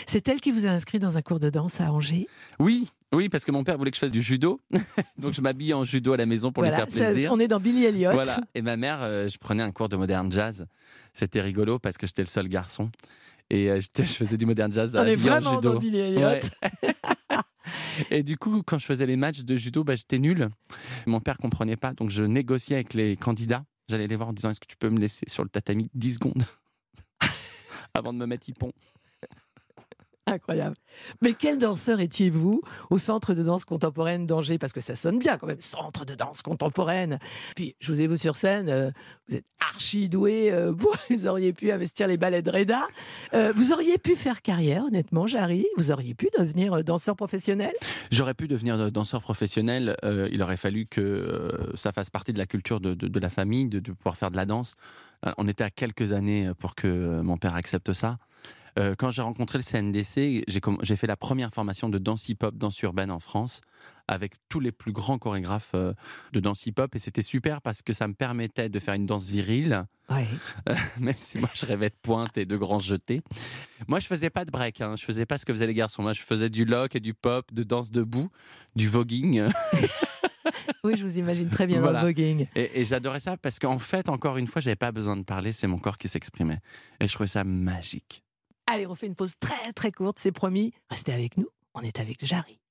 C'est elle qui vous a inscrit dans un cours de danse à Angers? Oui, oui, parce que mon père voulait que je fasse du judo. Donc je m'habille en judo à la maison pour lui faire plaisir. On est dans Billy Elliot. Voilà. Et ma mère, je prenais un cours de modern jazz. C'était rigolo parce que j'étais le seul garçon. Et je faisais du modern jazz On est habillé en vraiment judo. dans Billy Elliot. Ouais. Et du coup, quand je faisais les matchs de judo, j'étais nul. Mon père comprenait pas, donc je négociais avec les candidats. J'allais les voir en disant: est-ce que tu peux me laisser sur le tatami 10 secondes avant de me mettre hippon? Incroyable. Mais quel danseur étiez-vous au Centre de danse contemporaine d'Angers? Parce que ça sonne bien quand même, Centre de danse contemporaine. Puis, je vous ai vu sur scène, vous êtes archi doué, vous auriez pu investir les ballets de Reda. Vous auriez pu faire carrière, honnêtement, Jarry. Vous auriez pu devenir danseur professionnel? J'aurais pu devenir danseur professionnel. Il aurait fallu que ça fasse partie de la culture de la famille, de pouvoir faire de la danse. On était à quelques années pour que mon père accepte ça. Quand j'ai rencontré le CNDC, j'ai fait la première formation de danse hip-hop, danse urbaine en France, avec tous les plus grands chorégraphes de danse hip-hop. Et c'était super parce que ça me permettait de faire une danse virile, Ouais. même si moi je rêvais de pointe et de grands jetés. Moi je faisais pas de break, je faisais pas ce que faisaient les garçons. Moi je faisais du lock et du pop, de danse debout, du voguing. Oui, je vous imagine très bien Voilà. dans le voguing. Et j'adorais ça parce qu'en fait, encore une fois, j'avais pas besoin de parler, c'est mon corps qui s'exprimait. Et je trouvais ça magique. Allez, on fait une pause très très courte, c'est promis. Restez avec nous, on est avec Jarry.